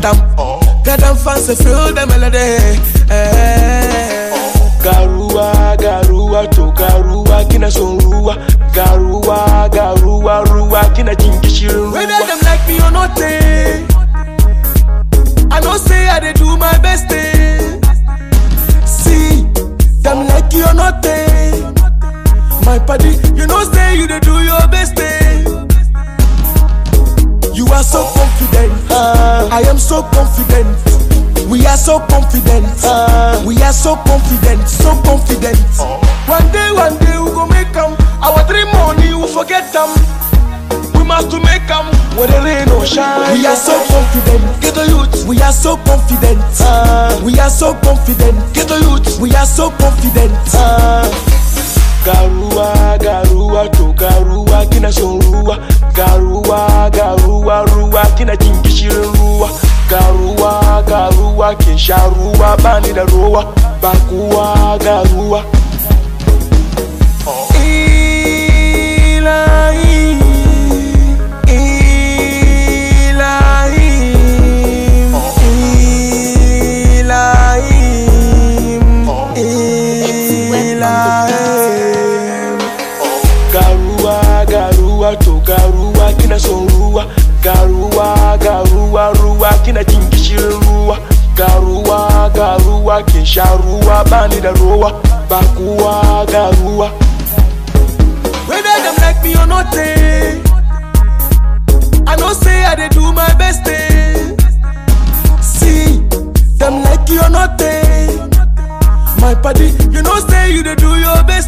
them. Get them fans to feel the melody. Garua, garua, to garua, kina sonrua. Garua, garua, rua, kina jingishiru. Whether them like me or not, I know say I dey do my best. See, them like you or not, my buddy, you know say you dey do your best. You are so confident, I am so confident. We are so confident, we are so confident, so confident. One day we go make them. Our dream money we forget them. We must to make them where the rain or shine. We are so confident, get the youth. We are so confident, we are so confident. Get the youth. We are so confident. Garua, garua, to garua, kina sonrua. Garua, garua, rua, kina jingishiru. Garua, garua, kinsharua, bani da roa. Bakua, garua. Garua, garua, to garua, kina sonrua. Garua, garua, rua, kina jingishiru. Garua, garua, kinsharua, bani da roa. Bakua, garua. Whether them like me or not, I know say I dey do my best. See, them like you or not, my buddy, you know say you dey do your best.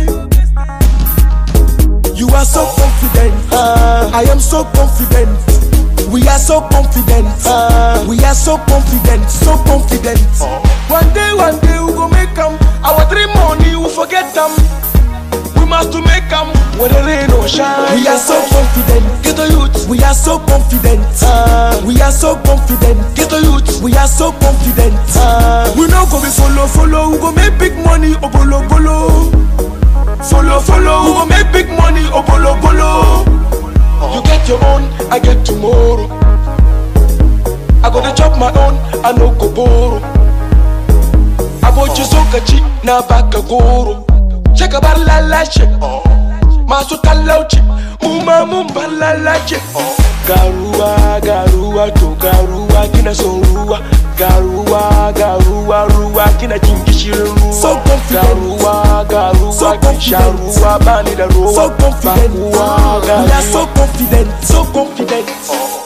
You are so confident, I am so confident. We are so confident, we are so confident, so confident. One day we go make them. Our dream money we forget them. We must to make them where the rain or shine. We are so confident, get the youth. We are so confident, we are so confident. Get the youth. We are so confident. We no go be follow. We go make big money, obolo bolo. Follow, we go make big money, obolo bolo. You get your own, I get tomorrow. I gotta chop my own, I no go borrow. I bought you so kachi, na baka goro. Check about la lache, maso talauchi, muma mumba la lache. Garua, garua, to garua, kina sonrua. Garua, garua, rua, kina jingishiru. So confident, garua, garua, so kinsharua, bani da roa. So confident, we are so confident, so confident.